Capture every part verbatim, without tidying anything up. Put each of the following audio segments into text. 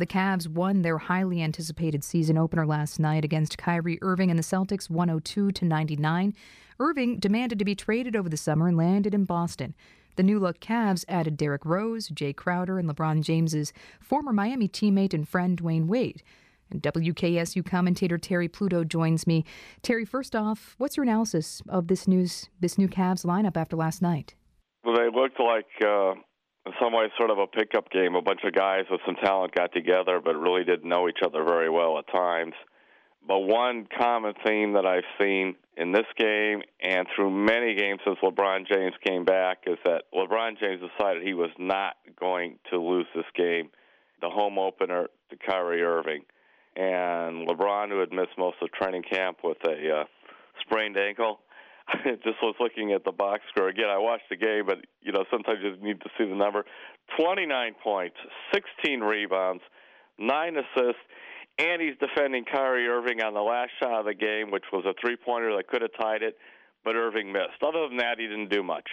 The Cavs won their highly anticipated season opener last night against Kyrie Irving and the Celtics one oh two to ninety-nine. Irving demanded to be traded over the summer and landed in Boston. The new-look Cavs added Derrick Rose, Jay Crowder, and LeBron James's former Miami teammate and friend Dwayne Wade. And W K S U commentator Terry Pluto joins me. Terry, first off, what's your analysis of this news, this new Cavs lineup after last night? Well, they looked like, uh, in some ways, sort of a pickup game. A bunch of guys with some talent got together, but really didn't know each other very well at times. But one common theme that I've seen in this game and through many games since LeBron James came back is that LeBron James decided he was not going to lose this game, the home opener to Kyrie Irving. And LeBron, who had missed most of training camp with a uh, sprained ankle, just was looking at the box score. Again, I watched the game, but, you know, sometimes you just need to see the number. twenty-nine points, sixteen rebounds, nine assists, and he's defending Kyrie Irving on the last shot of the game, which was a three-pointer that could have tied it, but Irving missed. Other than that, he didn't do much.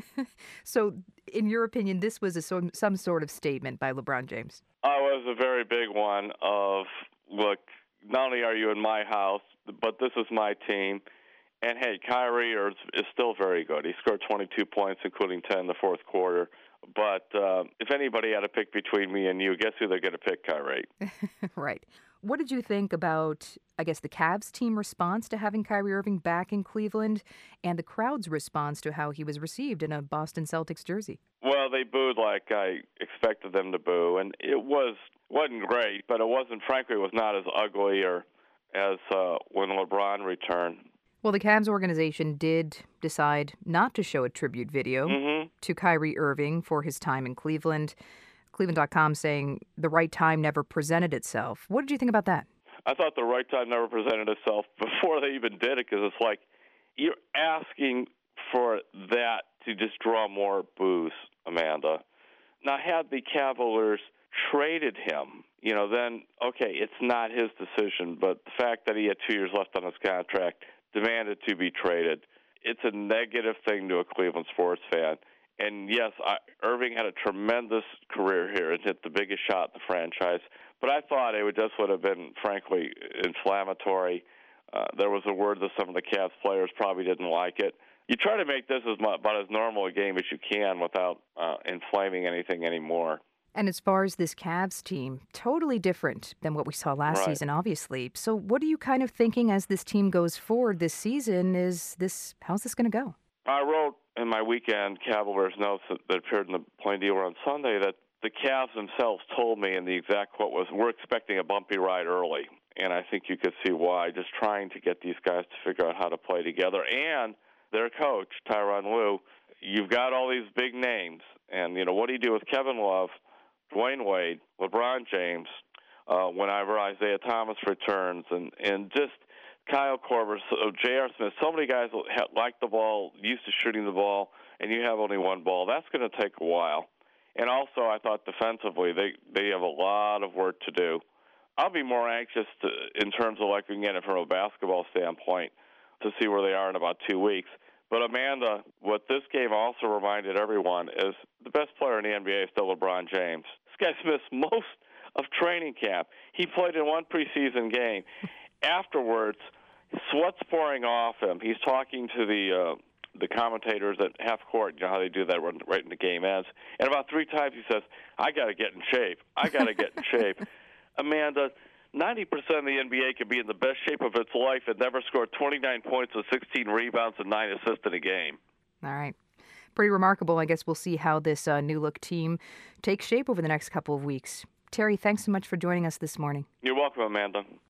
So, in your opinion, this was a, some sort of statement by LeBron James? Oh, it was a very big one of, look, not only are you in my house, but this is my team. And, hey, Kyrie is, is still very good. He scored twenty-two points, including ten in the fourth quarter. But uh, if anybody had to pick between me and you, guess who they're going to pick, Kyrie? Right. What did you think about, I guess, the Cavs team response to having Kyrie Irving back in Cleveland and the crowd's response to how he was received in a Boston Celtics jersey? Well, they booed like I expected them to boo, and it was, wasn't great, but it wasn't, frankly, it was not as ugly or as uh, when LeBron returned. Well, the Cavs organization did decide not to show a tribute video mm-hmm. to Kyrie Irving for his time in Cleveland. Cleveland dot com saying the right time never presented itself. What did you think about that? I thought the right time never presented itself before they even did it, because it's like you're asking for that to just draw more boos, Amanda. Now, had the Cavaliers traded him, you know, then, okay, it's not his decision, but the fact that he had two years left on his contract, demanded to be traded, it's a negative thing to a Cleveland sports fan. And, yes, I, Irving had a tremendous career here and hit the biggest shot in the franchise. But I thought it would just would have been, frankly, inflammatory. Uh, there was a word that some of the Cavs players probably didn't like it. You try to make this as much, about as normal a game as you can without uh, inflaming anything anymore. And as far as this Cavs team, totally different than what we saw last right. season, obviously. So what are you kind of thinking as this team goes forward this season? Is this how's this going to go? I wrote in my weekend Cavaliers notes that, that appeared in the Plain Dealer on Sunday that the Cavs themselves told me, and the exact quote was, we're expecting a bumpy ride early. And I think you could see why, just trying to get these guys to figure out how to play together. And their coach, Tyronn Lue, you've got all these big names. And, you know, what do you do with Kevin Love, Dwayne Wade, LeBron James, uh, whenever Isaiah Thomas returns, and, and just Kyle Korver, so J R. Smith, so many guys like the ball, used to shooting the ball, and you have only one ball. That's going to take a while. And also, I thought defensively, they, they have a lot of work to do. I'll be more anxious to, in terms of looking at it from a basketball standpoint, to see where they are in about two weeks. But, Amanda, what this game also reminded everyone is the best player in the N B A is still LeBron James. This guy's missed most of training camp. He played in one preseason game. Afterwards, sweat's pouring off him. He's talking to the uh, the commentators at half court. You know how they do that right when the game ends. And about three times he says, I got to get in shape. I got to get in shape. Amanda, ninety percent of the N B A could be in the best shape of its life and never score twenty-nine points with sixteen rebounds and nine assists in a game. All right. Pretty remarkable. I guess we'll see how this uh, new-look team takes shape over the next couple of weeks. Terry, thanks so much for joining us this morning. You're welcome, Amanda.